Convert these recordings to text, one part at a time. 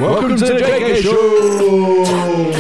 Welcome to the JK Show!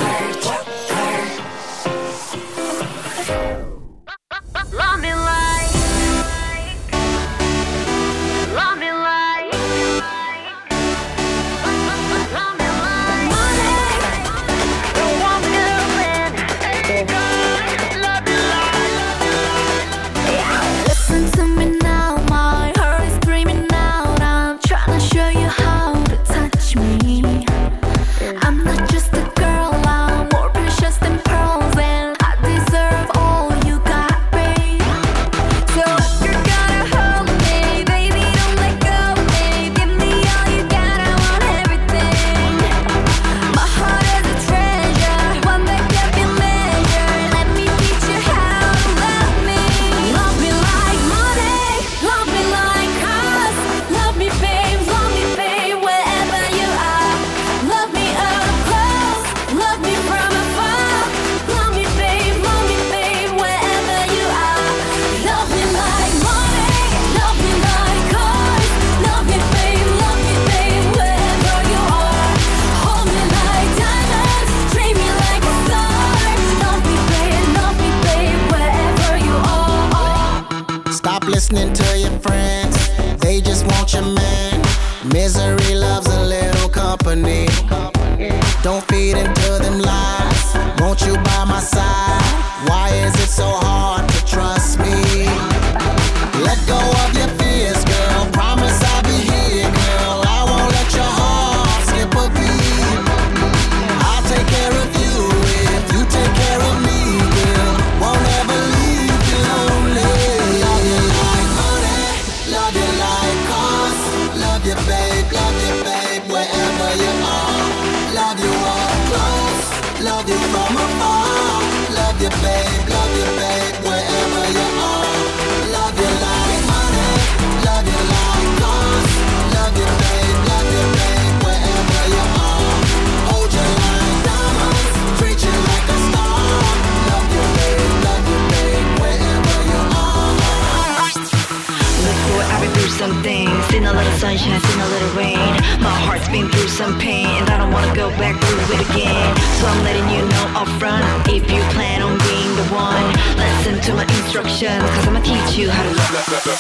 Listening to your friends, they just want your man. Misery loves a little company. Don't feed into them lies. Won't you by my side? Why is it so hard to trust me? Let go of your fears, girl. Promise I'll be here, girl. I won't let your heart skip a beat. I'll take care of you if you take care of me, girl. Won't ever leave you lonely. Love you like cars. Love you, babe, wherever you are. Love you all close. Love you from afar. Love you, babe, wherever you are. Love you like money. Love you like cars. Love you, babe, wherever you are. Hold you like diamonds. Treat you like a star. Love you, babe, wherever you are. Look, boy, I've been through some things. Seen a little sunshine, seen a little rain. My heart's been through some pain, and I don't wanna go back through it again. So I'm letting you know up front, if you plan on being the one, listen to my instructions, cause I'ma teach you how to love.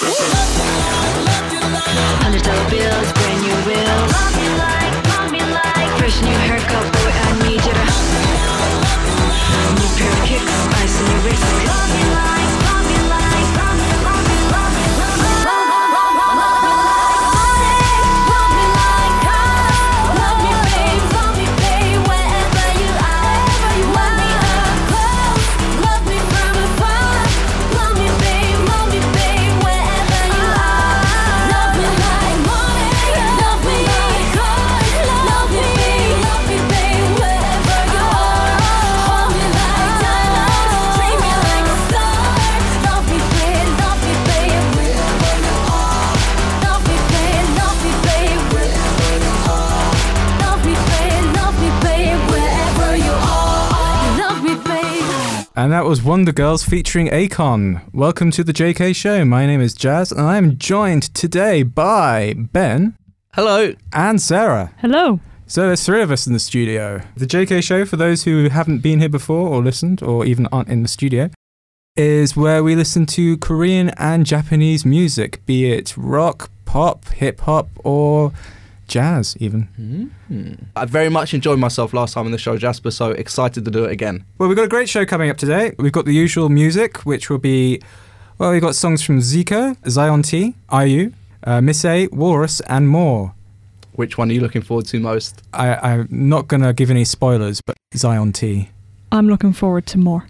$100 bills, brand new wheels. Love me like fresh new haircut, boy, I need you to. New pair of kicks, ice in your wrist. Love me like, love me like, love me, love me, love me, love me, love me. And that was Wonder Girls featuring Akon. Welcome to the JK Show. My name is Jazz, and I am joined today by Ben. Hello. And Sarah. Hello. So there's three of us in the studio. The JK Show, for those who haven't been here before or listened or even aren't in the studio, is where we listen to Korean and Japanese music, be it rock, pop, hip-hop, or jazz even. I very much enjoyed myself last time on the show, Jasper, so excited to do it again. Well, we've got a great show coming up today. We've got the usual music, which will be, well, we've got songs from Zico, Zion T, IU, Miss A, Walrus, and more. Which one are you looking forward to most? I'm not going to give any spoilers, but Zion T. I'm looking forward to more.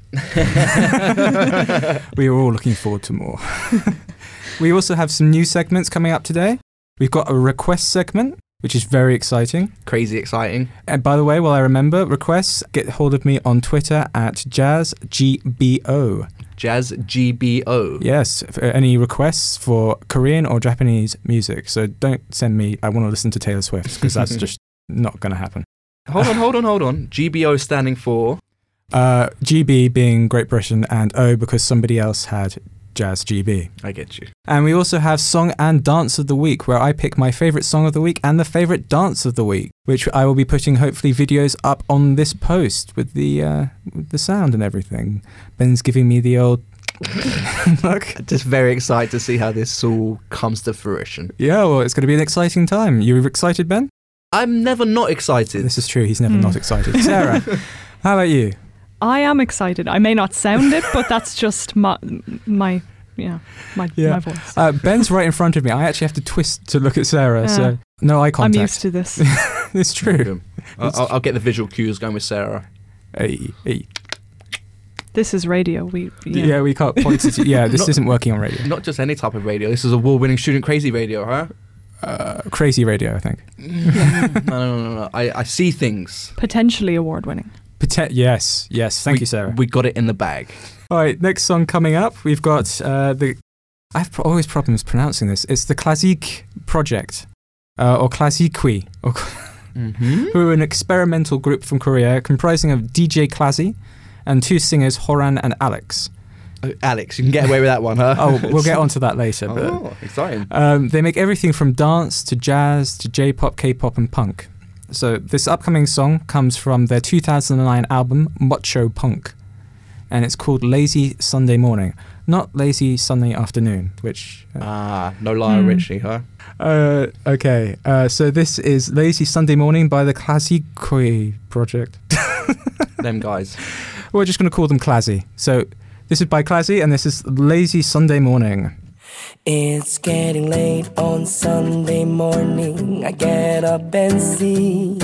We are all looking forward to more. We also have some new segments coming up today. We've got a request segment, which is very exciting. Crazy exciting. And by the way, while I remember requests, get hold of me on Twitter at JazzGBO. JazzGBO. Yes, for any requests for Korean or Japanese music. So don't send me, I want to listen to Taylor Swift, because that's just not going to happen. Hold on. GBO standing for? GB being Great Britain and O because somebody else had Jazz GB. I get you. And we also have Song and Dance of the Week, where I pick my favourite song of the week and the favourite dance of the week, which I will be putting hopefully videos up on this post with the sound and everything. Ben's giving me the old look. Just very excited to see how this all comes to fruition. Yeah, well, it's going to be an exciting time. You excited, Ben? I'm never not excited. This is true. He's never not excited. Sarah, how about you? I am excited. I may not sound it, but that's just my voice. Ben's right in front of me. I actually have to twist to look at Sarah, so no eye contact. I'm used to this. It's true. I'll get the visual cues going with Sarah. Hey. This is radio. We can't point to. Yeah, this isn't working on radio. Not just any type of radio. This is award-winning student crazy radio, huh? Crazy radio, I think. No. I see things. Potentially award-winning. Yes. Thank you, Sarah. We got it in the bag. All right, next song coming up. We've got I have always problems pronouncing this. It's the Classique Project, or Classique, who are an experimental group from Korea comprising of DJ Classy and two singers, Horan and Alex. Alex, you can get away with that one, huh? Oh, we'll get onto that later. Exciting. They make everything from dance to jazz to J-pop, K-pop and punk. So this upcoming song comes from their 2009 album, Macho Punk. And it's called Lazy Sunday Morning, not Lazy Sunday Afternoon, which... no Lionel Richie, huh? Okay, so this is Lazy Sunday Morning by the Classique Project. Them guys. We're just going to call them Classy. So this is by Classy, and this is Lazy Sunday Morning. It's getting late on Sunday morning. I get up and see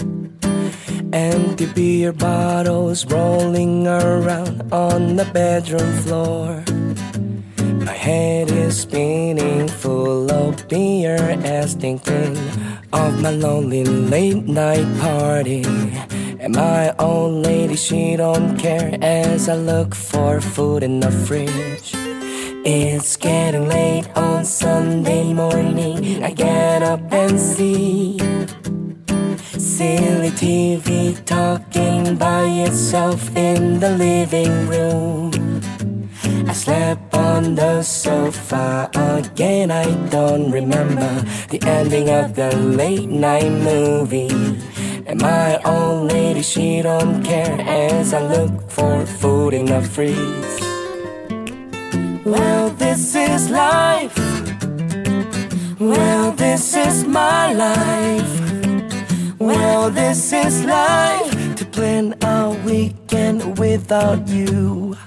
empty beer bottles rolling around on the bedroom floor. My head is spinning full of beer as thinking of my lonely late night party. And my old lady, she don't care as I look for food in the fridge. It's getting late on Sunday morning. I get up and see silly TV talking by itself in the living room. I slept on the sofa again. I don't remember the ending of the late night movie. And my old lady, she don't care as I look for food in the fridge. Well, this is life. Well, this is my life. Well, this is life. To plan a weekend without you.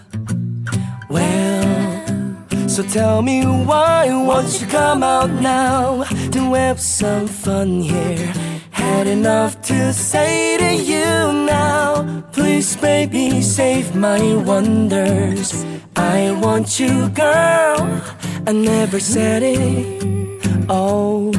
Well, so tell me why won't you come out now to have some fun here. Had enough to say to you now. Please, baby, save my wonders. I want you, girl. I never said it. Oh.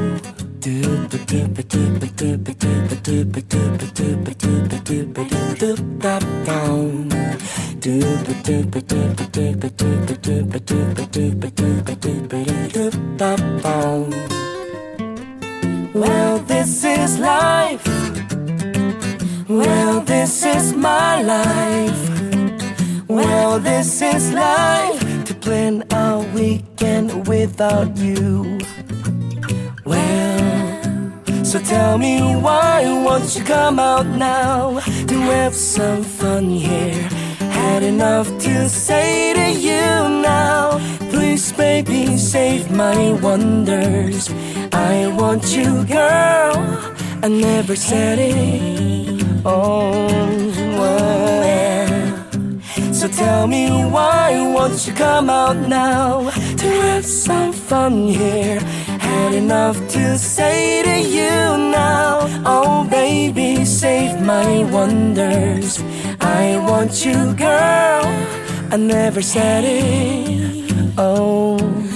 Well, this is life. Well, this is my life. Well, this is life. To plan a weekend without you. Well, so tell me why won't you come out now to have some fun here. Had enough to say to you now. Please, baby, save my wonders. I want you, girl. I never said it. Oh, well. So tell me why won't you come out now to have some fun here. Had enough to say to you now. Oh, baby, save my wonders. I want you, girl. I never said it. Oh.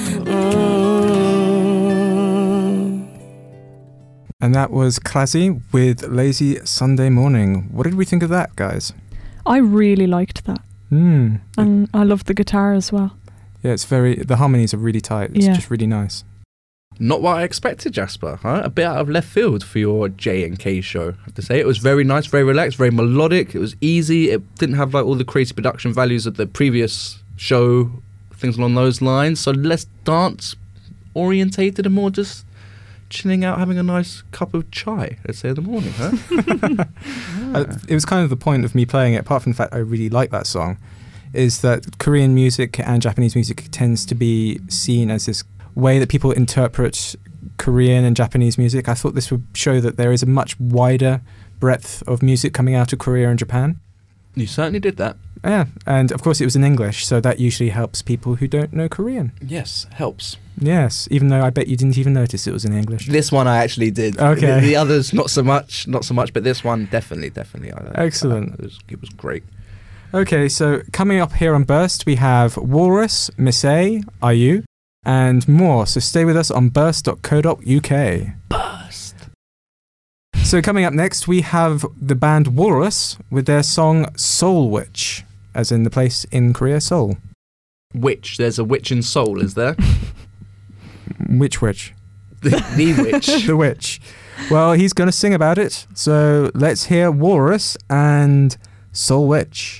And that was Classy with Lazy Sunday Morning. What did we think of that, guys? I really liked that. And I love the guitar as well. Yeah, the harmonies are really tight. It's just really nice. Not what I expected, Jasper. Huh? A bit out of left field for your J&K show, I have to say. It was very nice, very relaxed, very melodic. It was easy. It didn't have like all the crazy production values of the previous show things along those lines. So less dance orientated and more just chilling out, having a nice cup of chai, let's say, in the morning, huh? It was kind of the point of me playing it, apart from the fact I really like that song, is that Korean music and Japanese music tends to be seen as this way that people interpret Korean and Japanese music. I thought this would show that there is a much wider breadth of music coming out of Korea and Japan. You certainly did that. Yeah, and of course it was in English, so that usually helps people who don't know Korean. Yes, helps. Yes, even though I bet you didn't even notice it was in English. This one I actually did. Okay. The others not so much, but this one definitely. Excellent. It was great. Okay, so coming up here on Burst, we have Walrus, Miss A, IU, and more. So stay with us on burst.co.uk. Burst. So coming up next, we have the band Walrus with their song Soul Witch, as in the place in Korea, Seoul. Witch. There's a witch in Seoul, is there? Which witch? The witch. The witch. Well, he's going to sing about it. So let's hear Walrus and Soul Witch.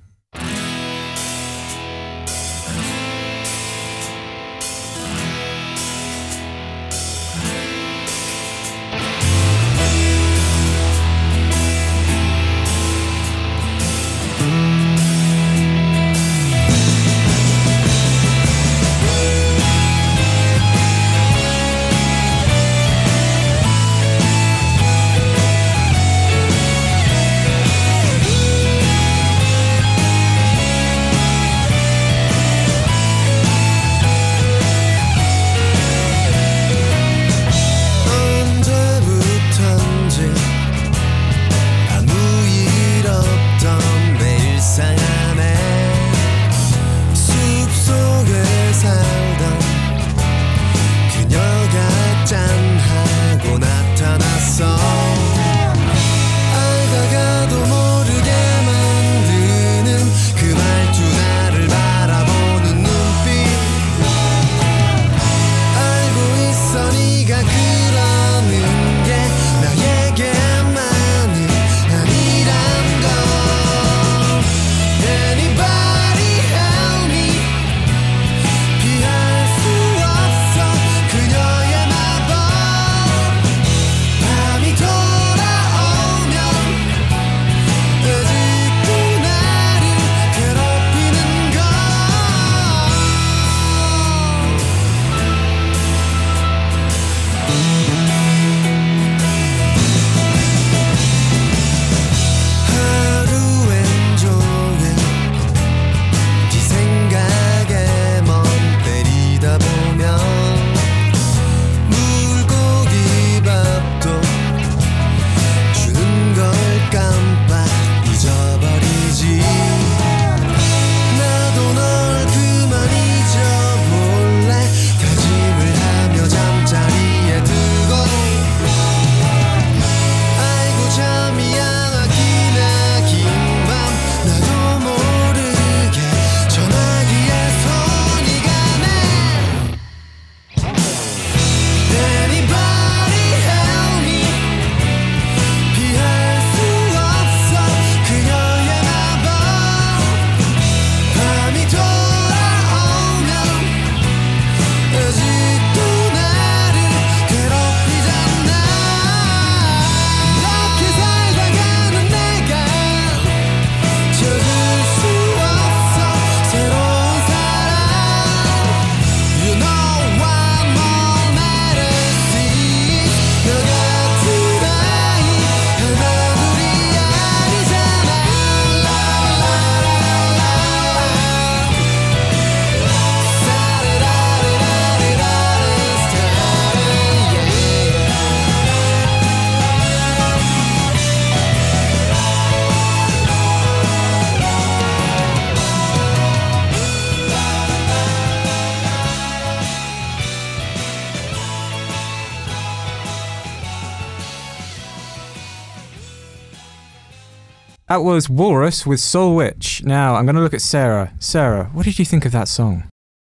That was Walrus with Soul Witch. Now, I'm going to look at Sarah. Sarah, what did you think of that song?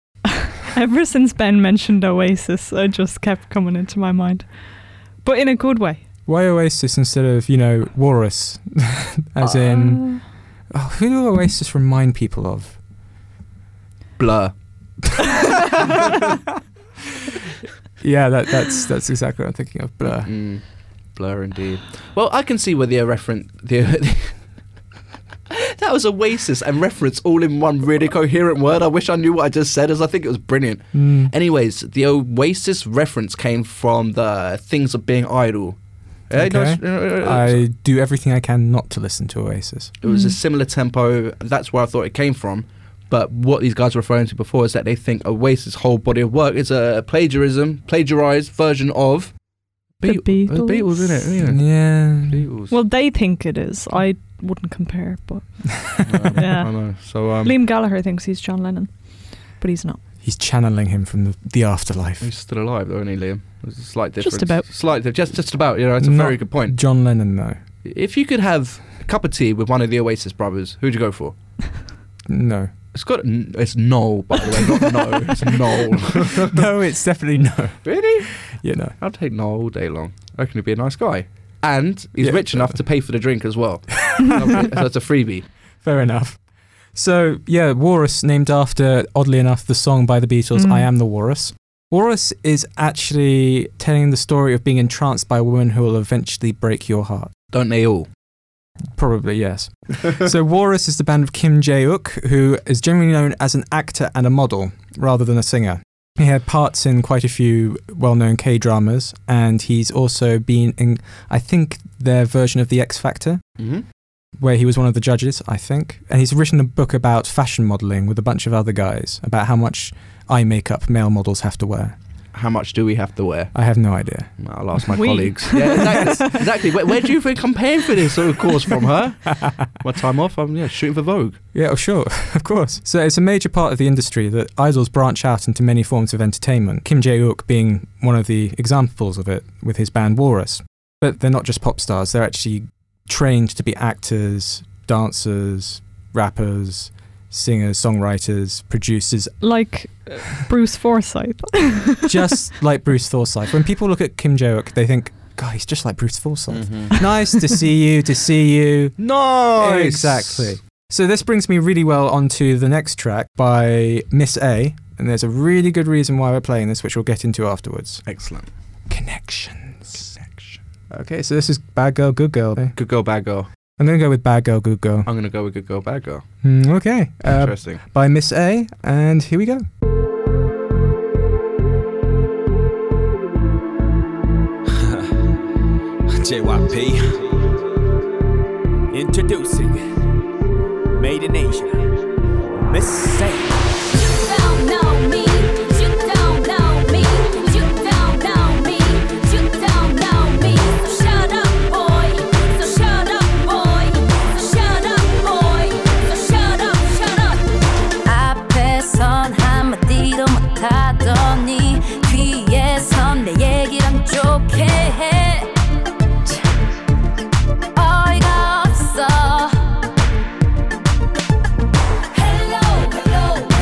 Ever since Ben mentioned Oasis, it just kept coming into my mind. But in a good way. Why Oasis instead of, Walrus? As in... Oh, who do Oasis remind people of? Blur. Yeah, that's exactly what I'm thinking of. Blur. Blur indeed. Well, I can see where the reference... That was Oasis and reference all in one really coherent word. I wish I knew what I just said, as I think it was brilliant. Anyways, the Oasis reference came from the Things of Being Idle. Okay. I do everything I can not to listen to Oasis. It was a similar tempo. That's where I thought it came from. But what these guys were referring to before is that they think Oasis' whole body of work is a plagiarized version of The Beatles. The Beatles, isn't it? Yeah. Beatles. Well, they think it is. I wouldn't compare, but yeah. I know. So Liam Gallagher thinks he's John Lennon, but he's not. He's channeling him from the afterlife. he's still alive, though, isn't he, Liam? There's a slight difference. Just about. Just about. You know, it's a very good point. John Lennon, though. If you could have a cup of tea with one of the Oasis brothers, who'd you go for? No. It's Noel, by the way, not no. It's Noel. No, it's definitely no. Really? Yeah, no. I'd take Noel all day long. I reckon he'd be a nice guy. And he's Yeah, rich enough to pay for the drink as well. So it's a freebie. Fair enough. So, yeah, Walrus, named after, oddly enough, the song by the Beatles, I Am the Walrus. Walrus is actually telling the story of being entranced by a woman who will eventually break your heart. Don't they all? Probably, yes. So Walrus is the band of Kim Jae-uk, who is generally known as an actor and a model, rather than a singer. He had parts in quite a few well-known K-dramas, and he's also been in, I think, their version of The X Factor, where he was one of the judges, I think. And he's written a book about fashion modelling with a bunch of other guys, about how much eye makeup male models have to wear. How much do we have to wear? I have no idea. I'll ask my colleagues. Yeah, exactly. Where do you think I'm paying for this sort of course from her? My time off, I'm shooting for Vogue. Yeah, oh, sure, of course. So it's a major part of the industry that idols branch out into many forms of entertainment, Kim Jae-uk being one of the examples of it with his band Walrus. But they're not just pop stars, they're actually trained to be actors, dancers, rappers, singers, songwriters, producers. Like Bruce Forsyth. Just like Bruce Forsyth. When people look at Kim Jae-uk, they think, God, he's just like Bruce Forsyth. Nice to see you. Nice! Exactly. So this brings me really well onto the next track by Miss A, and there's a really good reason why we're playing this, which we'll get into afterwards. Excellent. Connections. Okay, so this is Bad Girl, Good Girl. Good girl, bad girl. I'm going to go with Bad Girl, Good Girl. I'm going to go with good girl, bad girl. Okay. Interesting. By Miss A, and here we go. JYP introducing Made in Asia, Miss A. 어이가 없어. Hello, hello.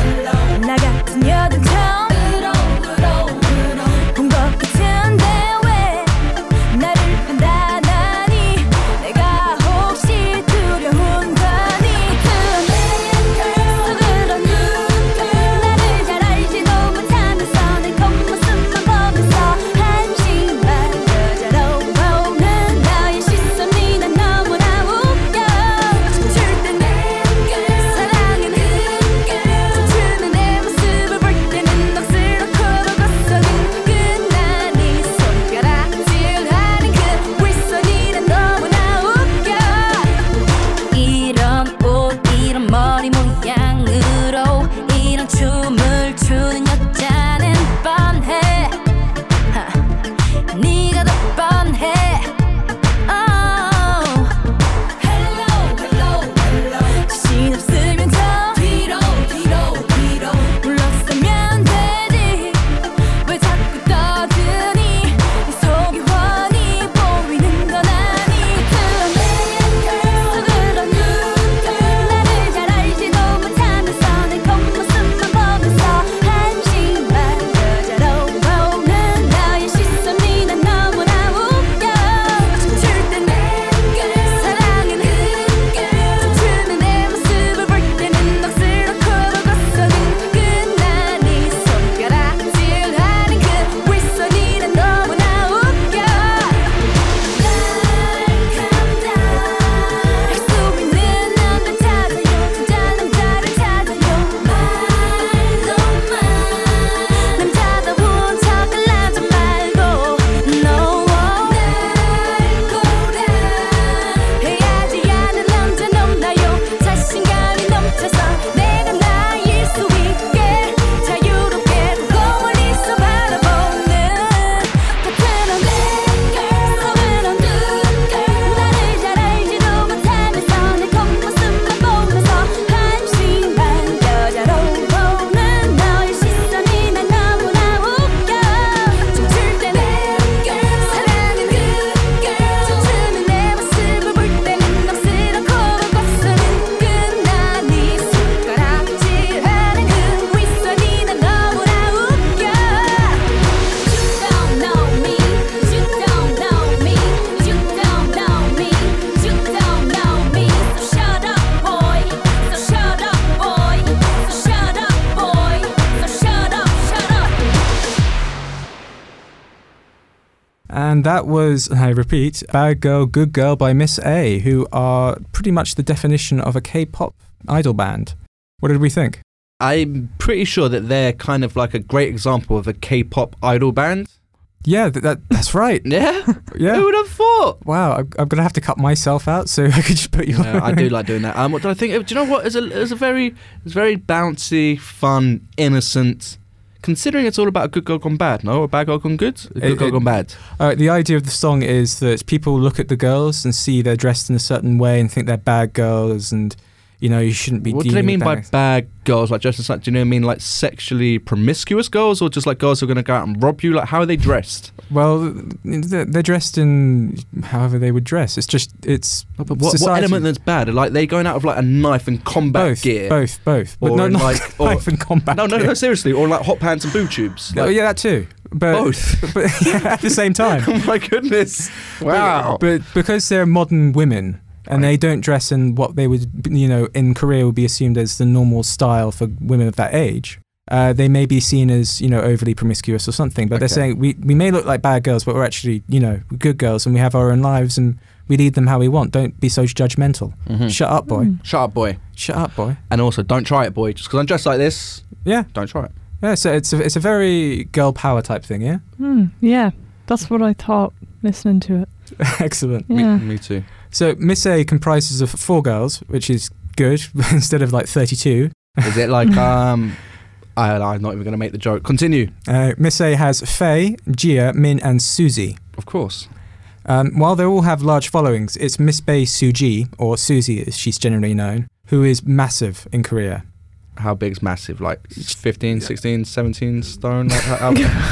And that was, I repeat, Bad Girl, Good Girl by Miss A, who are pretty much the definition of a K-pop idol band. What did we think? I'm pretty sure that they're kind of like a great example of a K-pop idol band. Yeah, that's right. Yeah? Yeah. Who would have thought? Wow, I'm going to have to cut myself out so I could just put you Yeah, I do like doing that. What do I think? Do you know what? It's very bouncy, fun, innocent. Considering it's all about a good girl gone bad, no? A bad girl gone good? A good girl gone bad. The idea of the song is that people look at the girls and see they're dressed in a certain way and think they're bad girls, and you know, you shouldn't be. What do they mean by bad girls? Like dressed in, do you know what I mean? Like sexually promiscuous girls, or just like girls who are going to go out and rob you? Like how are they dressed? Well, they're dressed in however they would dress. It's but what element that's bad? Like they going out of like a knife and combat gear? Both. But or not like knife and combat. No, seriously, or like hot pants and boob tubes. Like, yeah, that too. But, both, but yeah, at the same time. Oh my goodness! Wow. But because they're modern women. And they don't dress in what they would, you know, in Korea would be assumed as the normal style for women of that age. They may be seen as, you know, overly promiscuous or something. But they're saying we may look like bad girls, but we're actually, you know, good girls, and we have our own lives and we lead them how we want. Don't be so judgmental. Mm-hmm. Shut up, boy. Shut up, boy. Shut up, boy. And also, don't try it, boy. Just because I'm dressed like this, yeah, don't try it. Yeah, so it's a very girl power type thing, yeah? Yeah, that's what I thought listening to it. Excellent. Yeah. Me too. So Miss A comprises of 4 girls, which is good, instead of like 32. Is it like, I'm not even going to make the joke. Continue. Miss A has Faye, Gia, Min and Suzy. Of course. While they all have large followings, it's Miss Bae Suji, or Suzy as she's generally known, who is massive in Korea. How big's massive? Like 15, 16, 17 stone? Like, how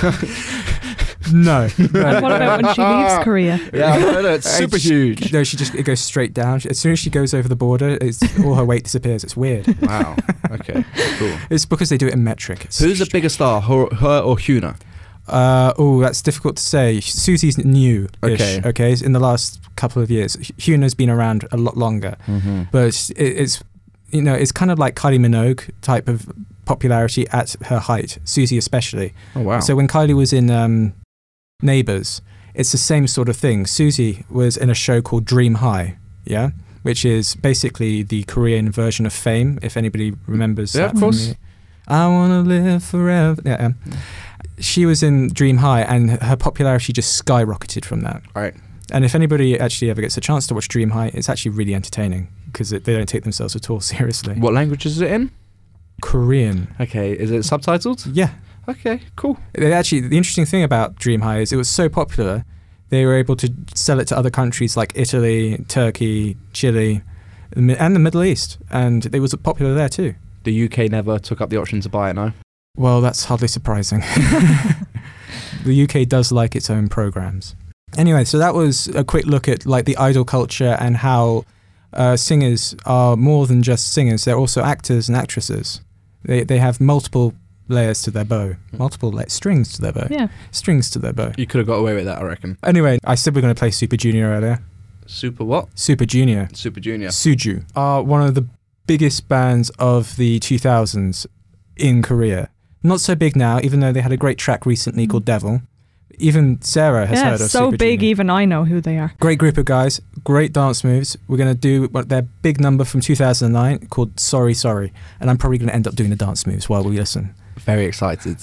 No. What about when she leaves Korea? Yeah, no, it's super huge. No, it goes straight down. As soon as she goes over the border, all her weight disappears. It's weird. Wow. Okay. Cool. It's because they do it in metric. Who's the bigger star, her or Hyuna? That's difficult to say. Susie's new. Okay. In the last couple of years, Hyuna's been around a lot longer, but it's you know, it's kind of like Kylie Minogue type of popularity at her height. Suzy especially. Oh wow. So when Kylie was in Neighbours, it's the same sort of thing. Suzy was in a show called Dream High, yeah, which is basically the Korean version of Fame, if anybody remembers. Yeah, that of course. I want to live forever. Yeah. She was in Dream High, and her popularity just skyrocketed from that. Right. And if anybody actually ever gets a chance to watch Dream High, it's actually really entertaining because they don't take themselves at all seriously. What language is it in? Korean. Okay. Is it subtitled? Yeah. Okay, cool. The interesting thing about Dream High is it was so popular, they were able to sell it to other countries like Italy, Turkey, Chile, and the Middle East, and it was popular there too. The UK never took up the option to buy it, no? Well, that's hardly surprising. The UK does like its own programs. Anyway, so that was a quick look at like the idol culture and how singers are more than just singers; they're also actors and actresses. They have multiple layers to their bow, strings to their bow. Yeah, strings to their bow. You could have got away with that, I reckon. Anyway, I said we're going to play Super Junior earlier. Super what? Super Junior. Super Junior. Suju are one of the biggest bands of the 2000s in Korea. Not so big now, even though they had a great track recently called Devil. Even Sarah has heard of so Super big Junior. even I know who they are. Great group of guys, great dance moves. We're going to do their big number from 2009 called Sorry Sorry, and I'm probably going to end up doing the dance moves while we listen. Very excited.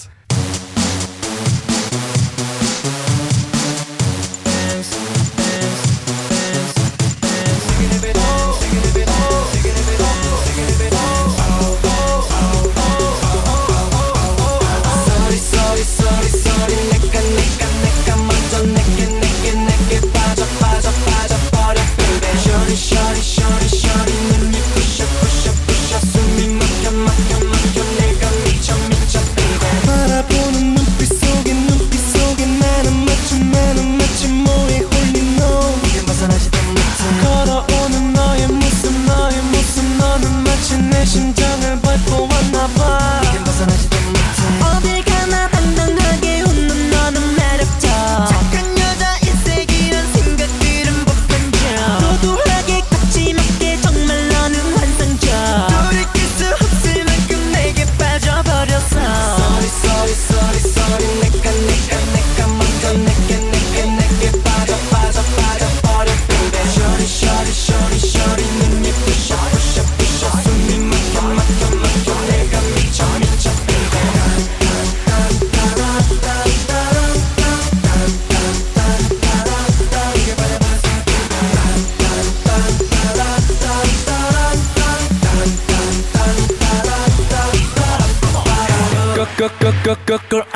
바라보는 눈빛 속에 나는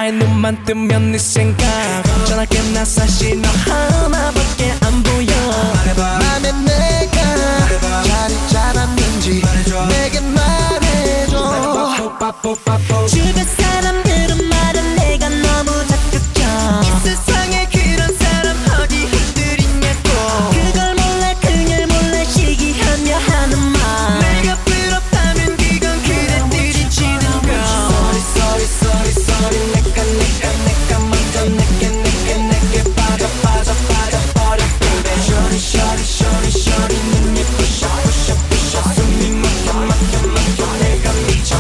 아예 눈만 뜨면 네 생각 전화게 나 사실 너 하나밖에 안 보여 맘에 내가 자리 잡았는지 내게 말해줘 주변 사람들은 말은 내가 너무 적극적 이 세상에 그런 사람 어디 흔들이냐고 그걸 몰라 그녀를 몰라 시기하며 하는 말 내가 부럽다면 그건 그대들이 지는 거 Sorry sorry sorry 내가 먼저 내게 빠져 버려 baby Shorty shorty shorty shorty 눈이 부셔 숨이 막혀 내가 미쳐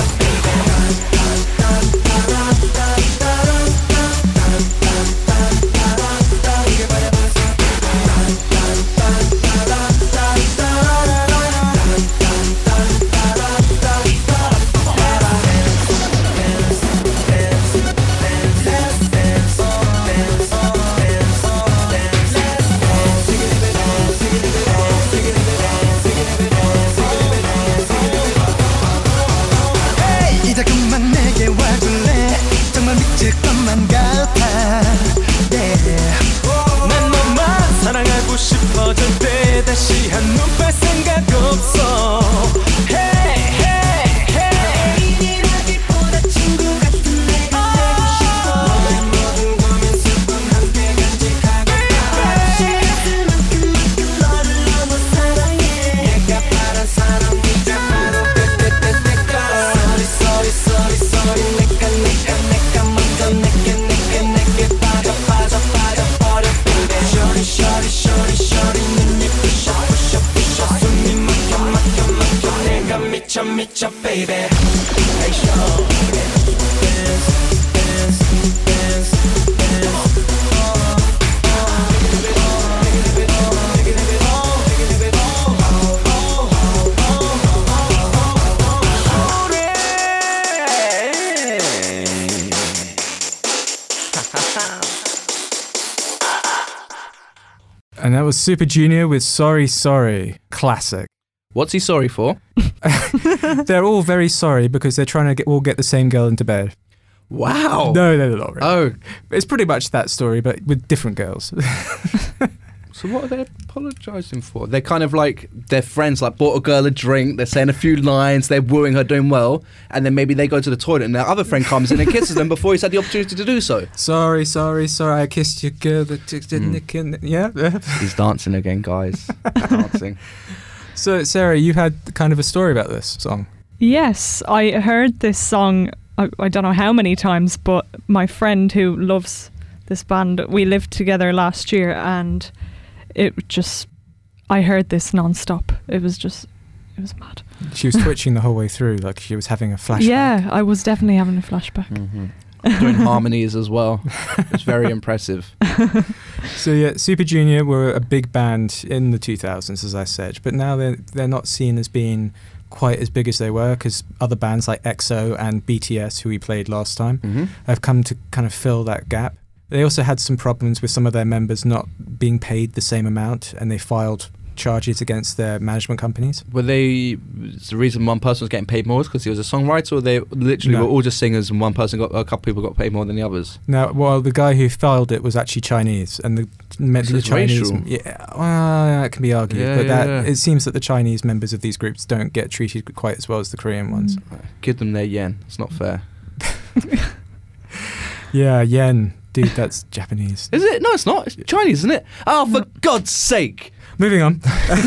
이제 그만 내게 와줄래 정말 미칠 것만 같아 난 너만 사랑하고 싶어질 때 다시 한눈 팔 생각 없어 Hey hey hey 애인이라기보다 친구 같은 내가 되고 싶어 너의 모든 고민 슬픔 함께 간직하고 시간을 만큼 너를 너무 사랑해 내가 바란 사람 이제 바로 Sorry sorry sorry 내가 먼저 내게 빠져 버려 baby Shorty shorty shorty shorty 눈이 부셔 숨이 막혀 내가 미쳐 baby Hey show And that was Super Junior with Sorry Sorry. Classic. What's he sorry for? They're all very sorry because they're trying to all get the same girl into bed. Wow. No, they're not really. Oh, It's pretty much that story, but with different girls. so what are they apologising for? They're kind of like, their friends like bought a girl a drink, they're saying a few lines, they're wooing her doing well, and then maybe they go to the toilet and their other friend comes in and kisses them before he's had the opportunity to do so. Sorry, I kissed your girl that didn't. Yeah. He's dancing again, guys. Dancing. So, Sarah, you had kind of a story about this song. Yes, I heard this song, I don't know how many times, but my friend who loves this band, we lived together last year, and I heard this non-stop. It was mad. She was twitching the whole way through, like she was having a flashback. Yeah, I was definitely having a flashback. Mm-hmm. Doing harmonies as well. It's very impressive. So yeah, Super Junior were a big band in the 2000s, as I said, but now they're not seen as being quite as big as they were because other bands like EXO and BTS, who we played last time, have come to kind of fill that gap. They also had some problems with some of their members not being paid the same amount, and they filed charges against their management companies. Were they the reason one person was getting paid more was because he was a songwriter, or they literally were all just singers and one person a couple people got paid more than the others? Now, well, the guy who filed it was actually Chinese, and the Chinese, racial. yeah, well, that can be argued, it seems that the Chinese members of these groups don't get treated quite as well as the Korean ones. Give them their yen. It's not fair. Yeah, yen. Dude, that's Japanese. Is it? No, it's not. It's Chinese, isn't it? Oh, for God's sake. Moving on.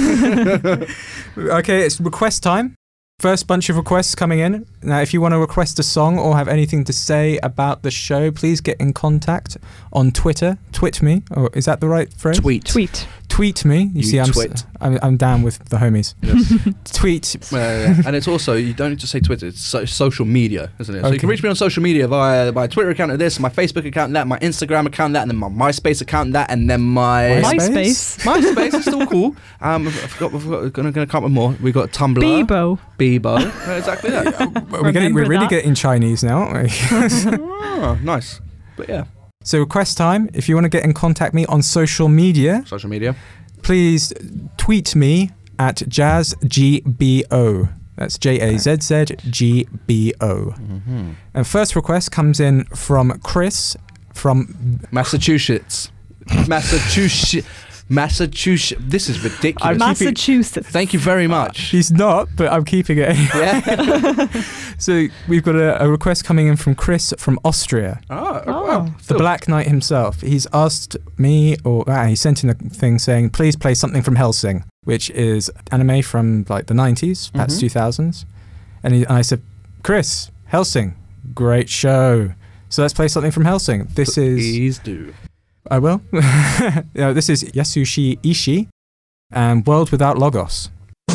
Okay, it's request time. First bunch of requests coming in. Now, if you want to request a song or have anything to say about the show, please get in contact on Twitter. Twit me. Or is that the right phrase? Tweet me. You see, I'm down with the homies. Yes. Tweet. And it's also, you don't need to say Twitter, it's social media, isn't it? So you can reach me on social media via my Twitter account of this, my Facebook account that, my Instagram account that, and then my MySpace account that, and then my... MySpace is still cool. We're going to come up with more. We've got Tumblr. Bebo. Exactly that. We're really getting Chinese now, aren't we? Oh, nice. But yeah. So request time. If you want to get in contact me on social media, Social media. please tweet me at jazzgbo. That's JAZZGBO. And first request comes in from Chris from Massachusetts. Massachusetts. This is ridiculous. Massachusetts. Thank you very much. He's not, but I'm keeping it. Yeah. So we've got a request coming in from Chris from Austria. Wow. The Black Knight himself. He's asked me, he sent in a thing saying, please play something from Hellsing, which is anime from like the 90s, perhaps 2000s. And I said, Chris, Hellsing, great show. So let's play something from Hellsing. Please do. I will. This is Yasushi Ishii and World Without Logos.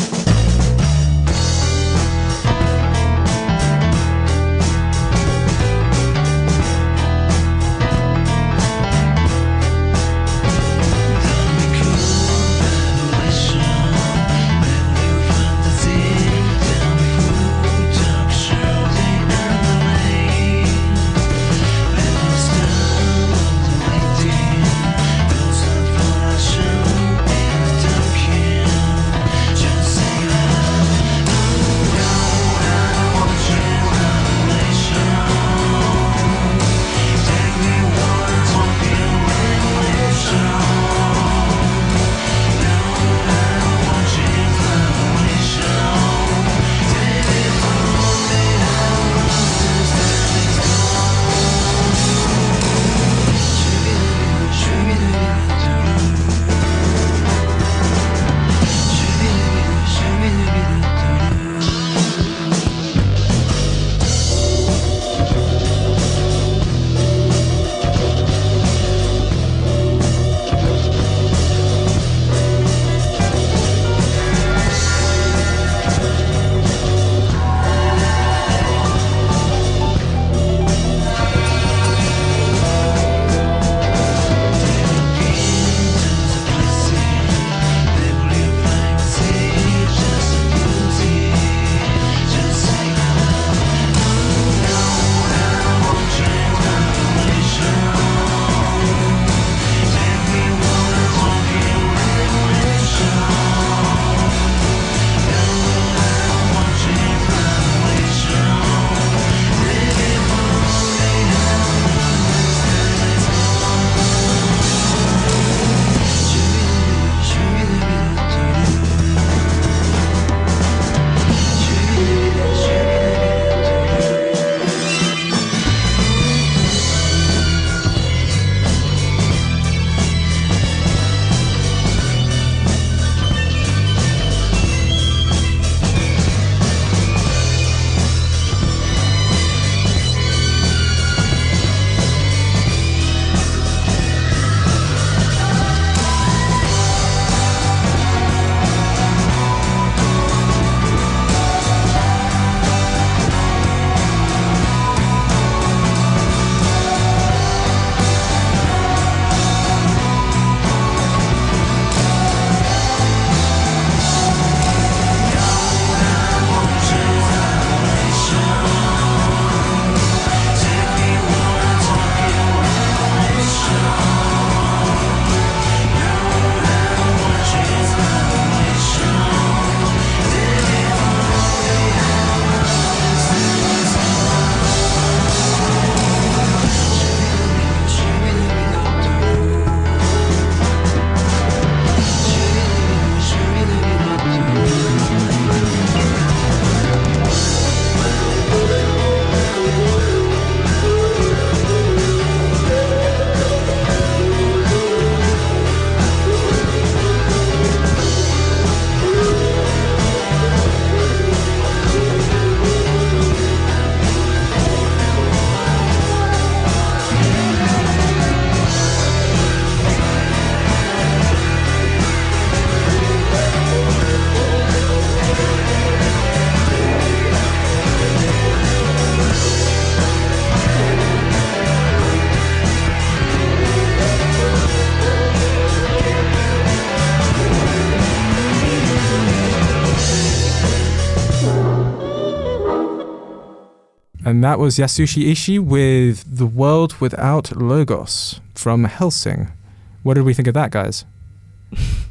And that was Yasushi Ishii with The World Without Logos from Hellsing. What did we think of that, guys?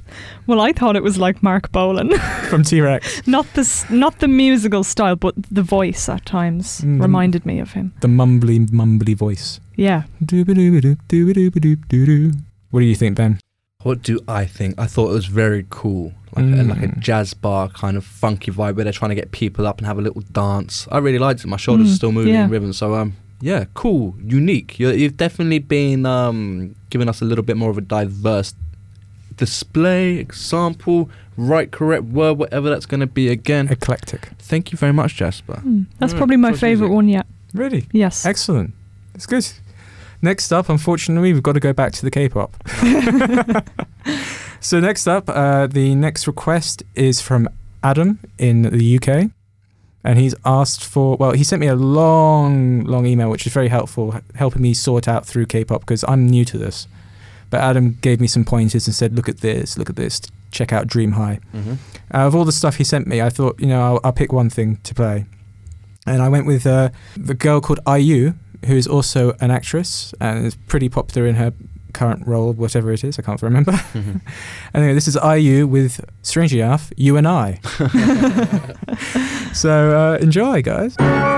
Well, I thought it was like Mark Bolan from T-Rex. Not the musical style, but the voice at times reminded me of him. The mumbly voice. Yeah. What do you think, Ben? What do I think? I thought it was very cool. Like a jazz bar kind of funky vibe where they're trying to get people up and have a little dance. I really liked it. My shoulders are still moving in rhythm. So, yeah, cool, unique. You've definitely been giving us a little bit more of a diverse display, example, correct word, whatever that's going to be again. Eclectic. Thank you very much, Jasper. That's probably my favourite one yet. Really? Yes. Excellent. That's good. Next up, unfortunately, we've got to go back to the K-pop. So next up, the next request is from Adam in the UK. And he's asked for, well, he sent me a long email, which is very helpful, helping me sort out through K-pop because I'm new to this. But Adam gave me some pointers and said, look at this, check out Dream High. Of all the stuff he sent me, I thought, I'll pick one thing to play. And I went with the girl called IU, who is also an actress and is pretty popular in her current role, whatever it is, I can't remember. Anyway, this is IU with, strangely enough, You and I. So enjoy, guys.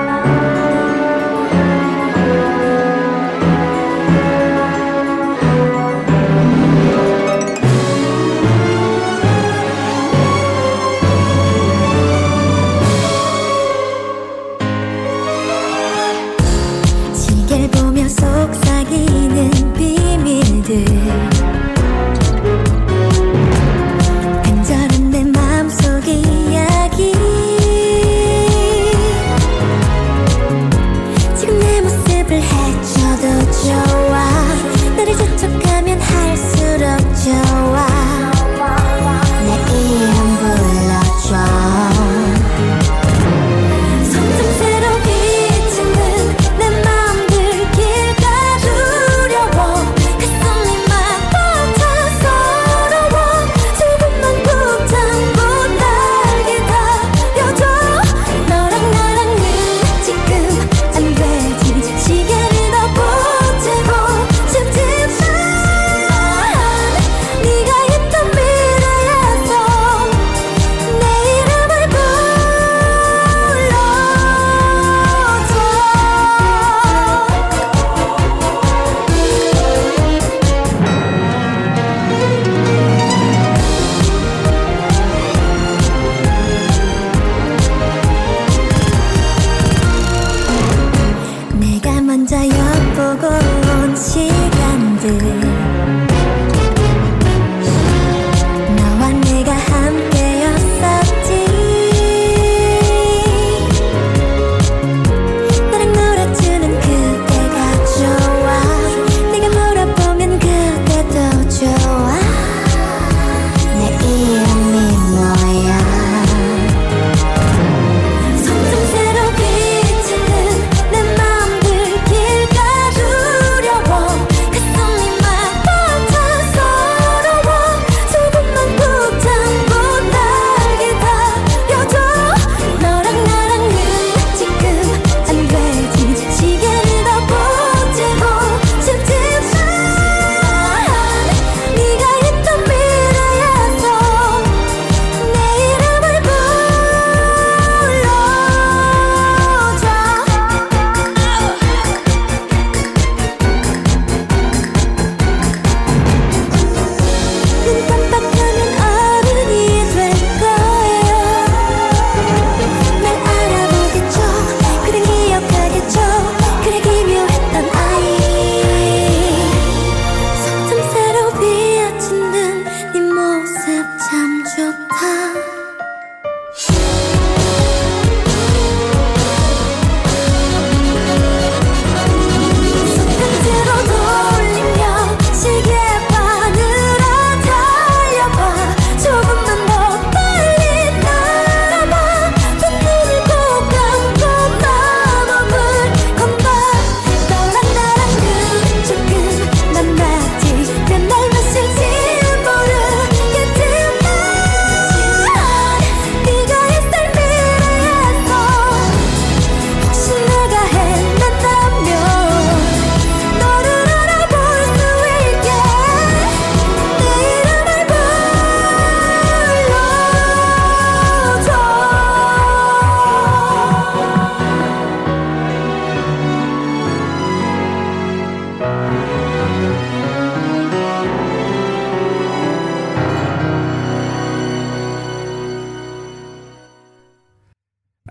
속삭이는 비밀들 간절한 내 마음속 이야기 지금 내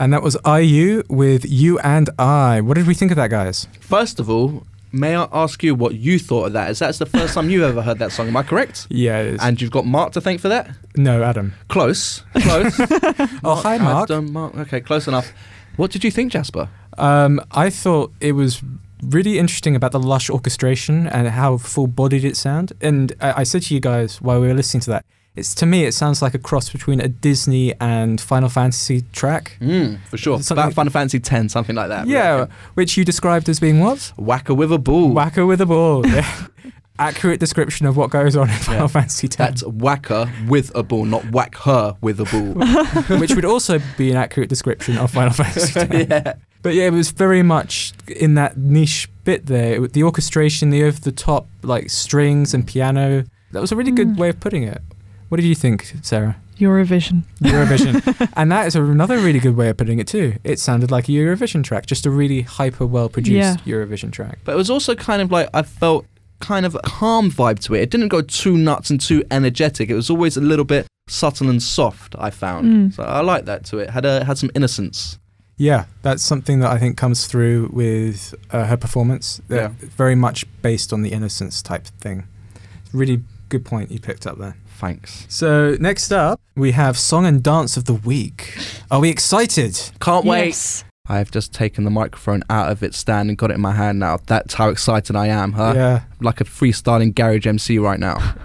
And that was IU with You and I. What did we think of that, guys? First of all, may I ask you what you thought of that? Is that the first time you've ever heard that song? Am I correct? Yeah, it is. And you've got Mark to thank for that? No, Adam. Close. Oh, hi, Mark. Mark. Okay, close enough. What did you think, Jasper? I thought it was really interesting about the lush orchestration and how full-bodied it sounded. And I said to you guys while we were listening to that, to me, it sounds like a cross between a Disney and Final Fantasy track. For sure. About Final Fantasy X, something like that. Yeah, which you described as being what? Whacker with a ball. Whacker with a ball. Yeah. Accurate description of what goes on in Final Fantasy X. That's whacker with a ball, not whack her with a ball. Which would also be an accurate description of Final Fantasy X. Yeah. But yeah, it was very much in that niche bit there. The orchestration, the over-the-top like strings and piano. That was a really good way of putting it. What did you think, Sarah? Eurovision. And that is another really good way of putting it too. It sounded like a Eurovision track, just a really hyper well-produced Eurovision track. But it was also kind of like, I felt kind of a calm vibe to it. It didn't go too nuts and too energetic. It was always a little bit subtle and soft, I found. So I like that to it. Had some innocence. Yeah, that's something that I think comes through with her performance. Very much based on the innocence type thing. Really good point you picked up there. Thanks. So next up, we have Song and Dance of the Week. Are we excited? Can't wait. Yes. I've just taken the microphone out of its stand and got it in my hand now. That's how excited I am, huh? Yeah. Like a freestyling garage MC right now.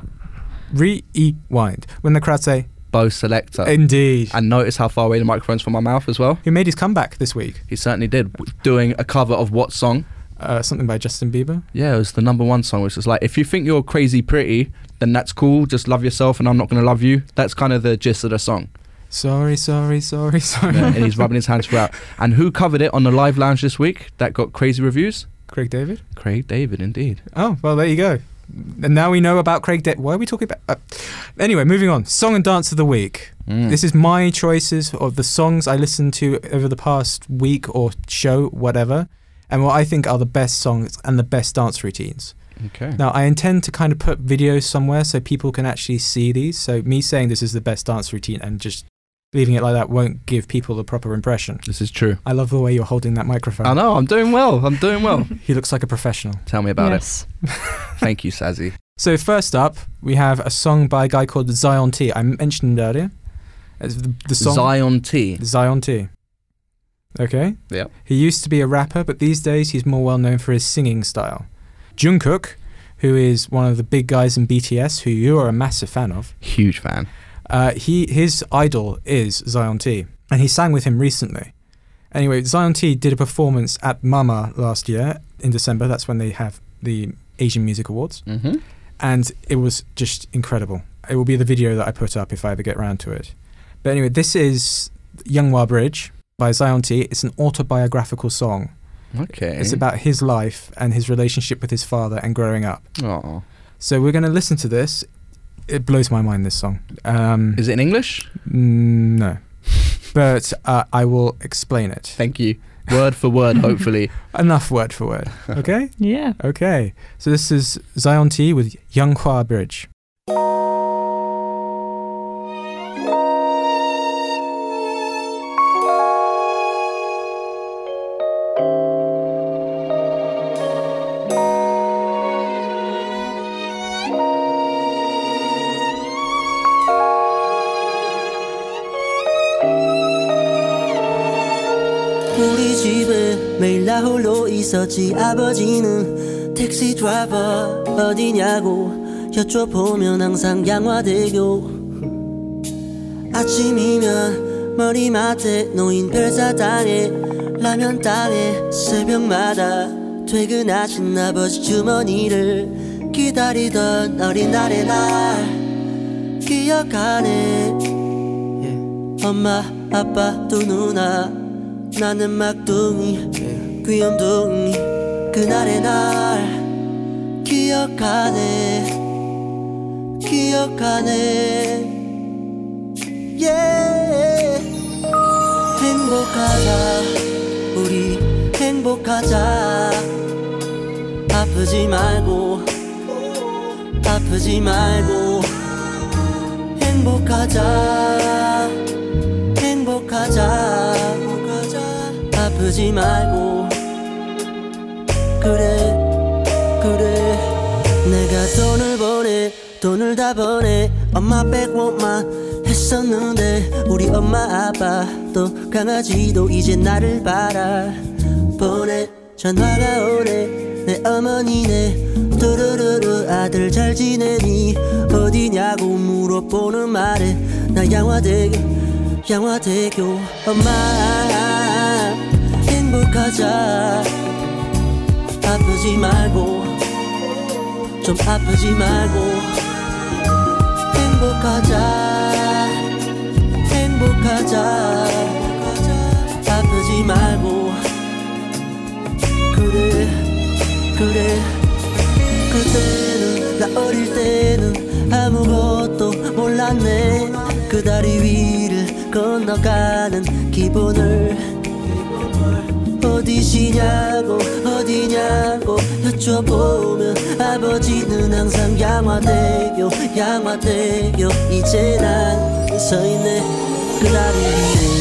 Rewind. When the crowd say, Bo Selector. Indeed. And notice how far away the microphone's from my mouth as well. He made his comeback this week. He certainly did. Doing a cover of what song? Something by Justin Bieber. Yeah, it was the #1 song, which was like, if you think you're crazy pretty, then that's cool. Just love yourself and I'm not going to love you. That's kind of the gist of the song. Sorry. Yeah, and he's rubbing his hands throughout. And who covered it on the Live Lounge this week that got crazy reviews? Craig David. Craig David, indeed. Oh, well, there you go. And now we know about Craig David. Why are we talking about... Anyway, moving on. Song and Dance of the Week. This is my choices of the songs I listened to over the past week or show, whatever, and what I think are the best songs and the best dance routines. Okay. Now, I intend to kind of put videos somewhere so people can actually see these. So me saying this is the best dance routine and just leaving it like that won't give people the proper impression. This is true. I love the way you're holding that microphone. I know, I'm doing well. He looks like a professional. Tell me about it. Thank you, Sazzy. So first up, we have a song by a guy called Zion T. I mentioned earlier. The song Zion T. Zion T. Okay? Yeah. He used to be a rapper, but these days he's more well known for his singing style. Jungkook, who is one of the big guys in BTS, who you are a massive fan of. Huge fan. His idol is Zion T, and he sang with him recently. Anyway, Zion T did a performance at Mama last year in December. That's when they have the Asian Music Awards. Mm-hmm. And it was just incredible. It will be the video that I put up if I ever get around to it. But anyway, this is Younghwa Bridge by Zion T. It's an autobiographical song. Okay. It's about his life and his relationship with his father and growing up. Oh. So we're going to listen to this. It blows my mind, this song. Is it in English? No. But I will explain it. Thank you. Word for word, hopefully. Enough word for word. Okay? Yeah. Okay. So this is Zion T with Younghwa Bridge. 우리 집에 매일 나 홀로 있었지. 아버지는 택시 드라이버 어디냐고 여쭤보면 항상 양화대교. 아침이면 머리맡에 놓인 별사탕에 라면 땅에 새벽마다 퇴근하신 아버지 주머니를 기다리던 어린 날의 날 기억하네. 엄마 아빠 두 누나 나는 막둥이 귀염둥이 그날의 날 기억하네. yeah. 행복하자 우리 행복하자. 아프지 말고 행복하자. 아프지 말고 그래 내가 돈을 다 보내 엄마 백원만 했었는데 우리 엄마 아빠도 강아지도 이제 나를 바라보내 전화가 오네 내 어머니네 두루루루 아들 잘 지내니 어디냐고 물어보는 말에 나 양화대교 엄마 행복하자 아프지 말고 좀 아프지 말고 행복하자 아프지 말고 그래 그때는 나 어릴 때는 아무것도 몰랐네 그 다리 위를 건너가는 기분을 어디시냐고 여쭤보면 아버지는 항상 양화대교 이제 난 서있네 그 다리 위에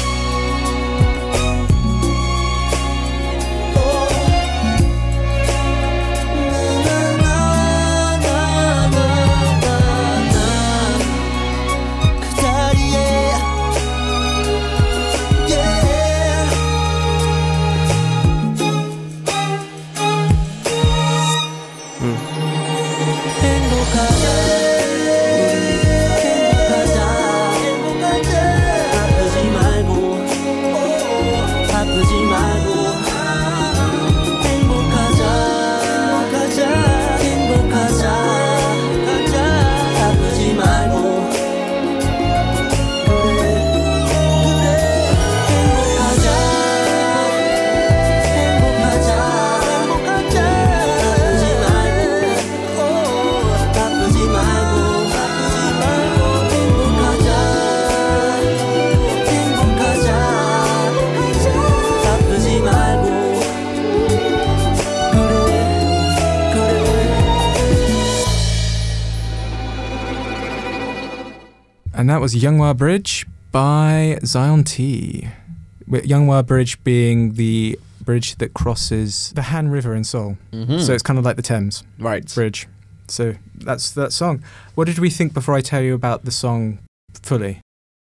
And that was Younghwa Bridge by Zion T. With Younghwa Bridge being the bridge that crosses the Han River in Seoul. Mm-hmm. So it's kind of like the Thames Bridge. So that's that song. What did we think before I tell you about the song fully?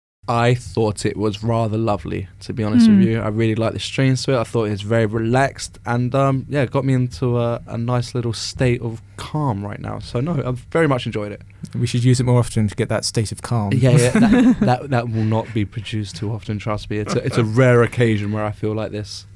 I thought it was rather lovely, to be honest with you. I really liked the strings to it. I thought it was very relaxed and it got me into a nice little state of calm right now. So no, I've very much enjoyed it. We should use it more often to get that state of calm. Yeah, that will not be produced too often, trust me. It's a rare occasion where I feel like this.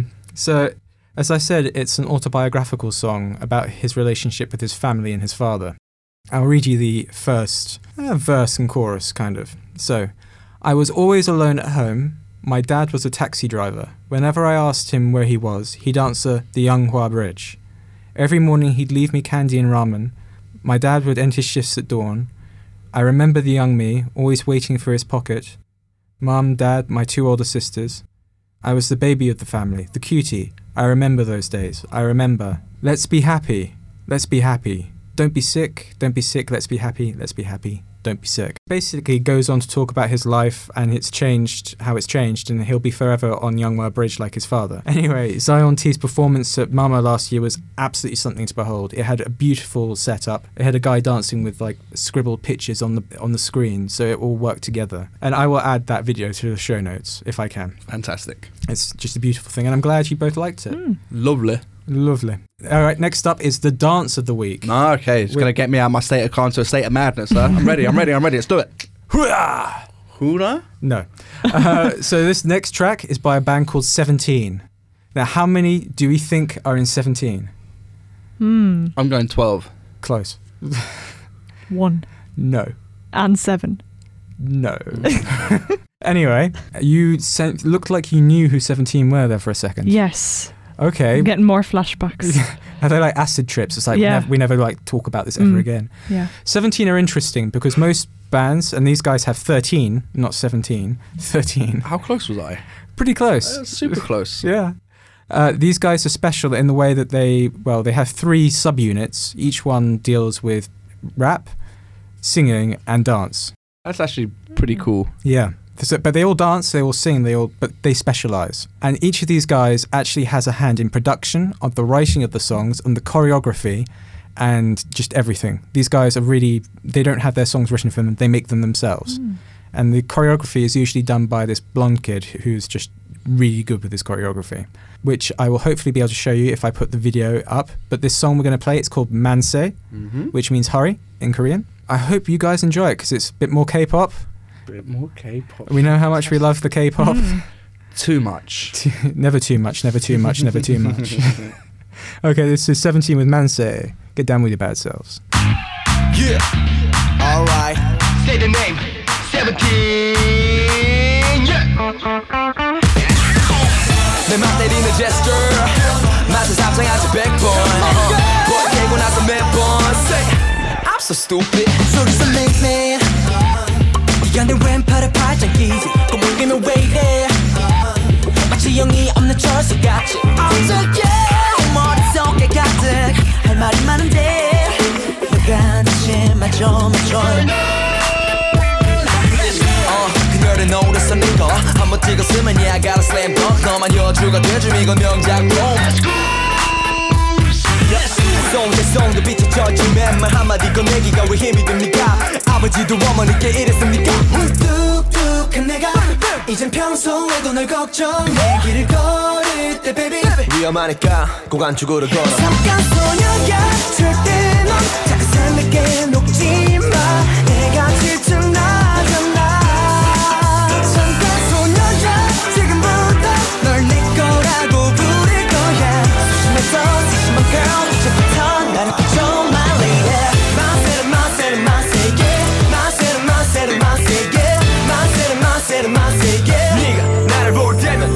So, as I said, it's an autobiographical song about his relationship with his family and his father. I'll read you the first verse and chorus, kind of. So, I was always alone at home. My dad was a taxi driver. Whenever I asked him where he was, he'd answer the Younghwa Bridge. Every morning he'd leave me candy and ramen. My dad would end his shifts at dawn. I remember the young me, always waiting for his pocket. Mum, Dad, my two older sisters. I was the baby of the family, the cutie. I remember those days. I remember. Let's be happy. Let's be happy. Don't be sick. Don't be sick. Let's be happy. Let's be happy. Don't be sick. Basically goes on to talk about his life and how it's changed, and he'll be forever on Younghwa Bridge like his father. Anyway, Zion T's performance at Mama last year was absolutely something to behold. It had a beautiful setup. It had a guy dancing with like scribbled pictures on the screen, so it all worked together. And I will add that video to the show notes if I can. Fantastic. It's just a beautiful thing, and I'm glad you both liked it. Lovely. All right, next up is the dance of the week. Okay, it's going to get me out of my state of calm to a state of madness, huh? I'm ready. Let's do it. Hoorah? No. So this next track is by a band called 17. Now, how many do we think are in 17? I'm going 12. Close. 1. No. And 7. No. Anyway, you looked like you knew who 17 were there for a second. Yes. Okay. I'm getting more flashbacks. Are they like acid trips? It's like we never like talk about this ever again. Yeah. 17 are interesting because most bands, and these guys have 13, not 17, 13. How close was I? Pretty close. Super close. Yeah. These guys are special in the way that they have 3 subunits. Each one deals with rap, singing, and dance. That's actually pretty cool. Yeah. But they all dance, they all sing, but they specialize. And each of these guys actually has a hand in production, of the writing of the songs, and the choreography, and just everything. These guys are really, they don't have their songs written for them, they make them themselves. And the choreography is usually done by this blonde kid who's just really good with his choreography, which I will hopefully be able to show you if I put the video up. But this song we're going to play, it's called Manse, which means hurry in Korean. I hope you guys enjoy it because it's a bit more K-pop. Bit more K-pop. We know how much we love the K-pop. Too much. Never too much, never too much, never too much. Okay, this is 17 with Manse. Get down with your bad selves. Yeah, alright. Say the name, 17. Yeah. 내 맘 때리는 gesture 맛을 상상하지 100번 볼 깨고 나서 매번 Say, I'm so stupid. 소리서 make me 네가 내 왼팔에 팔짱 끼지 꼬물기면 왜 이래 마치 영이 없는 철수같이 어떻게 머릿속에 가득 할 말이 많은데 너가 대신 맞춰 그녀를 노렸어 네거 한번 찍었으면 yeah I got a slam dunk 너만 여주가 돼줌 이건 명작품 송도 빛이 젖힌 맨말 한마디 꺼내기가 왜 힘이 듭니까 아버지도 어머니께 이랬습니까 뚝뚝한 내가 이젠 평소에도 널 걱정해 길을 걸을 때 baby 위험하니까 꼭 안쪽으로 걸어 잠깐 소녀야 절대 넌 작은 내게 녹지마 내가 질투나잖아 잠깐 소녀야 지금부터 널 내 거라고 부를 거야 소심해서 소심한 girl 이제부터 나를 붙여 my lady 네가 나를 볼 때면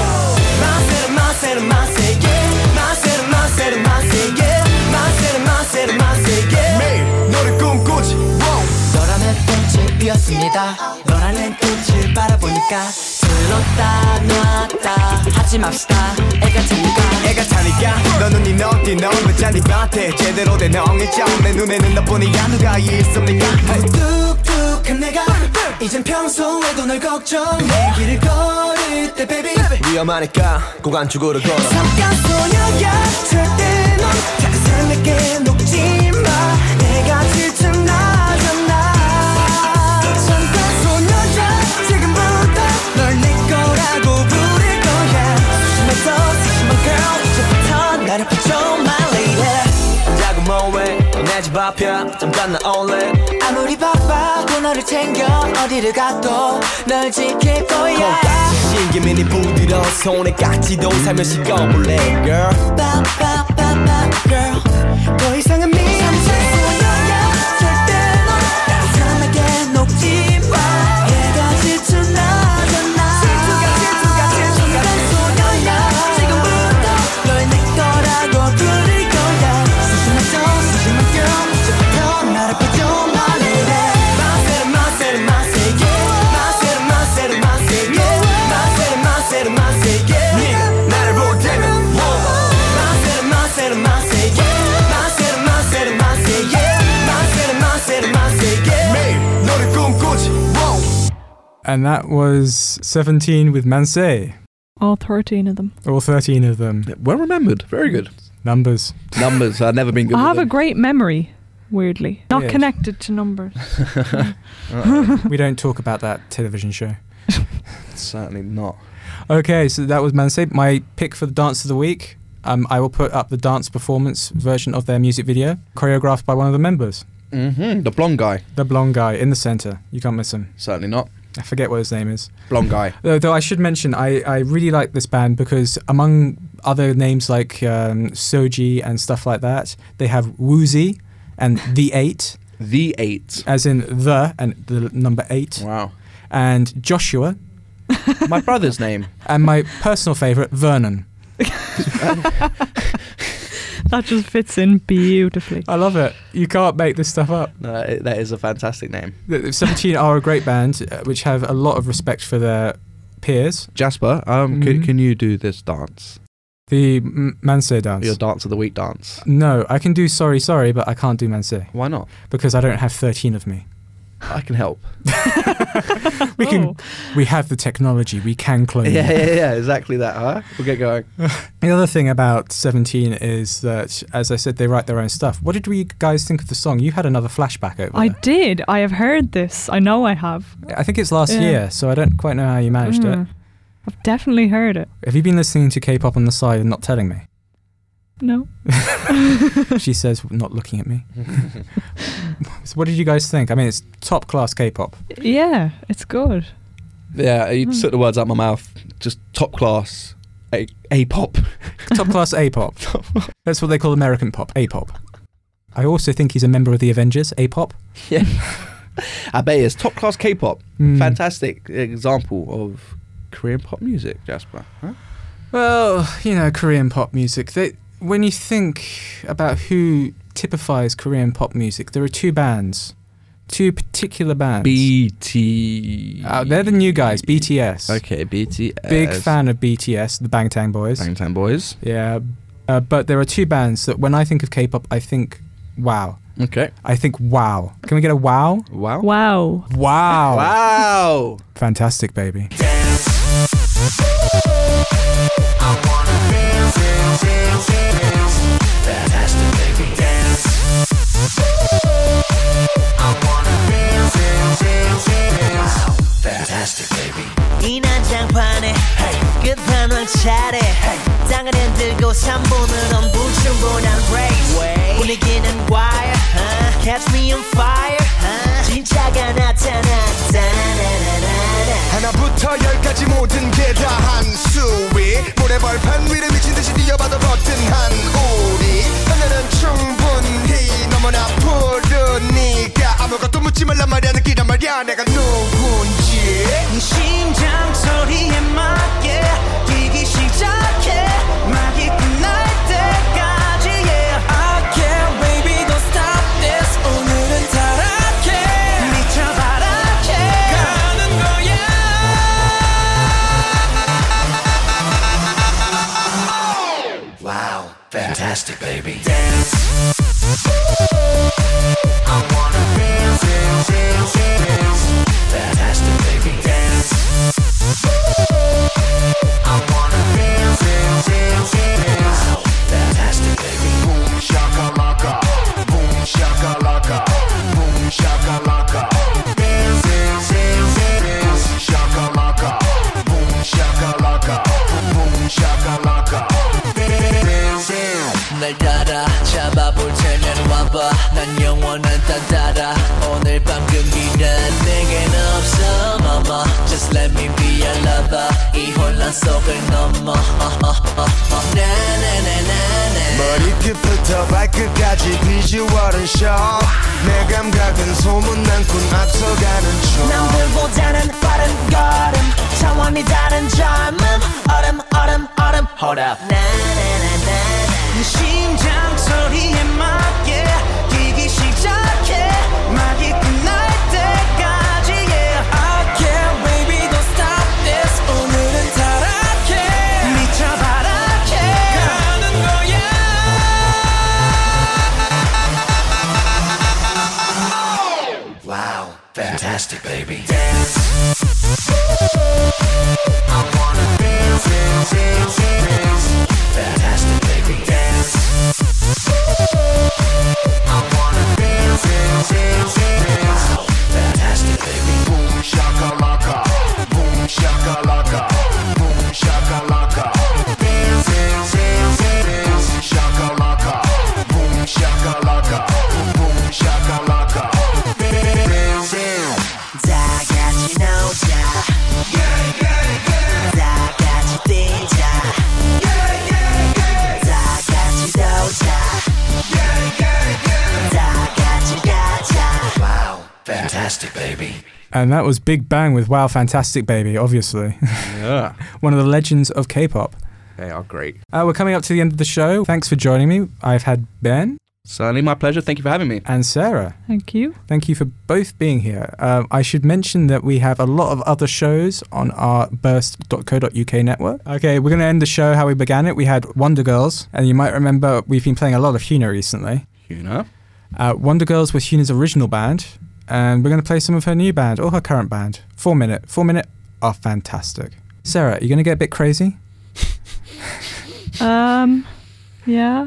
매일 너를 꿈꾸지 너라는 꽃이 피었습니다 너라는 꽃을 바라보니까 들었다 놨다 하지 맙시다 애가 타니까 너는 네 너띠 넌 잔디밭에 제대로 된 엉일점 내 눈에는 너뿐이야 누가 있습니까 뚝뚝한 내가 이젠 평소에도 널 걱정해 길을 걸을 때 baby 위험하니까 꼭 안쪽으로 걸어 잠깐 소녀야 절대 넌 작은 내게 녹지마 내가 질투나잖아 잠깐 소녀야 지금부터 널 내 거라고 부를 거야 소심해서 소심한 girl 이제부터 나를 붙여 my lady 자고 뭐해 내 집 앞이야 잠깐 나올래 아무리 바빠도 너를 챙겨 어디를 가도 널 지킬 거야 콩깍지 신기민이 부드러운 손에 깍지도 살며시 꺼볼래 girl 빠빠빠빠 girl 더 이상은 미소녀야 절대 넌 다른 사람에게 녹지마 얘가 질투나잖아 질투가 소녀야 지금부터 널 내 거라고 부를 거야 소심해서 소심한 girl 이제부터 나를 붙여 my lady 네가 나를 볼 때면 매일 너를 꿈꾸지 And that was 17 with Manse. All 13 of them. All 13 of them. Well remembered. Very good. Numbers. Numbers. I've never been good I with have a them. great memory, weirdly. Not Yes. connected to numbers. We don't talk about that television show. Certainly not. Okay, so that was Manse. My pick for the dance of the week. I will put up the dance performance version of their music video, choreographed by one of the members. The blonde guy. The blonde guy in the center. You can't miss him. Certainly not. I forget what his name is. Blonde guy. Though I should mention, I really like this band because among other names like Soji and stuff like that, they have Woozy and The 8. The 8. As in the and the number 8. Wow. And Joshua. My brother's name. And my personal favourite, Vernon. That just fits in beautifully. I love it. You can't make this stuff up. That is a fantastic name. The 17 are a great band which have a lot of respect for their peers. Jasper, can you do this dance? The Manse dance. Your dance of the week dance. No, I can do sorry, but I can't do Manse. Why not? Because I don't have 13 of me. I can help. We have the technology. We can clone. Yeah, exactly that. Huh? We'll get going. The other thing about 17 is that, as I said, they write their own stuff. What did we guys think of the song? You had another flashback over I there. did. I have heard this. I know I have. I think it's last year, so I don't quite know how you managed it. I've definitely heard it. Have you been listening to K-pop on the side and not telling me? No. She says, not looking at me. So what did you guys think? I mean, it's top class K-pop. Yeah, it's good. Yeah, you took the words out my mouth. Just top class A-pop. Top class A-pop. That's what they call American pop, A-pop. I also think he's a member of the Avengers, A-pop. Yeah. I bet it's top class K-pop. Fantastic example of Korean pop music, Jasper. Huh? Well, you know, Korean pop music. When you think about who typifies Korean pop music, there are two particular bands. BT. They're the new guys, BTS. Okay, BTS. Big fan of BTS, the Bangtan Boys. Bangtan Boys. Yeah, but there are two bands that when I think of K-pop, I think wow. Okay. I think wow. Can we get a wow? Wow. Wow. Wow. Wow. Fantastic, baby. I wanna dance, dance, dance, dance. Fantastic, baby, dance. I wanna dance, dance, dance, dance. Wow, fantastic, baby. 이 난장판에 끝판왕 차례 땅을 흔들고 3분은 엄부충분한 race 분위기는 wire catch me on fire 진짜가 나타났다 하나부터 열까지 모든 게 다 한 수위 모래벌판 위를 미친 듯이 뛰어봐도 버튼한 우리 하늘은 충분히 너무나 푸르니까 아무것도 묻지 말란 말이야 느끼란 말이야 내가 누군지 네 심장 소리에 맞게 뛰기 시작해 막이 끝날 때까지 yeah I can't baby don't stop this 오늘은 타락해 미쳐바라게 가는 거야 Wow fantastic baby dance I wanna dance dance dance dance fantastic baby dance I wanna dance dance dance dance wow fantastic baby boom shakalaka boom shakalaka boom shakalaka dance dance dance dance shakalaka boom shakalaka boom shakalaka 날 따라 잡아볼 테면 와봐 난 영원한 딴따라 오늘 밤 금기는 내겐 없어 mama Just let me be your lover 이 혼란 속을 넘어 나나나나나 머리끝부터 발끝까지 비주얼은 shock 내 감각은 소문난군 앞서가는 중 남들보다는 빠른 걸음 차원이 다른 젊음 얼음 Hold up 나나나나나 네 심장 소리에 맞게 뛰기 시작해 막이 끝날 때까지 yeah I can't baby don't stop this 오늘은 타락해 미쳐바라게 가는 거야 Wow fantastic baby dance I wanna dance dance dance dance fantastic baby dance I wanna dance dance dance dance wow fantastic baby boom shakalaka boom shakalaka boom shakalaka dance dance dance dance shakalaka boom shakalaka boom shakalaka dance 다 같이 놀자 다 같이 뛰자 다 같이 놀자 다 같이 가자 Wow fantastic baby And that was Big Bang with Wow Fantastic Baby, obviously. Yeah. One of the legends of K-pop. They are great. We're coming up to the end of the show. Thanks for joining me. I've had Ben. Certainly my pleasure. Thank you for having me. And Sarah. Thank you. Thank you for both being here. I should mention that we have a lot of other shows on our burst.co.uk network. Okay, we're going to end the show how we began it. We had Wonder Girls, and you might remember we've been playing a lot of Hyuna recently. Hyuna. Wonder Girls was Hyuna's original band. And we're going to play some of her new band, or her current band. 4 Minute. 4 Minute are fantastic. Sarah, are you going to get a bit crazy? Yeah.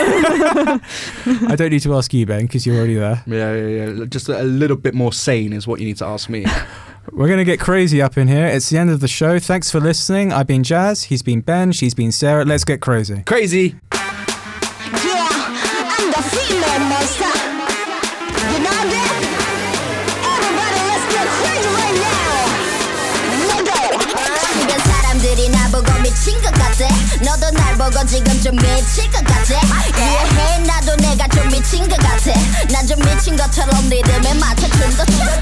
I don't need to ask you, Ben, because you're already there. Yeah. Just a little bit more sane is what you need to ask me. We're going to get crazy up in here. It's the end of the show. Thanks for listening. I've been Jazz. He's been Ben. She's been Sarah. Let's get crazy. Crazy. Yeah, I'm the female monster. You know that? Everybody, let's get crazy right now. 주변 사람들이 나보고 미친 것 같아. 너도 날 보고 지금 좀 미칠 것 같아. 이해해 나도 내가 좀 미친 것 같아. 난 좀 미친 것처럼 리듬에 맞춰 춤도 추고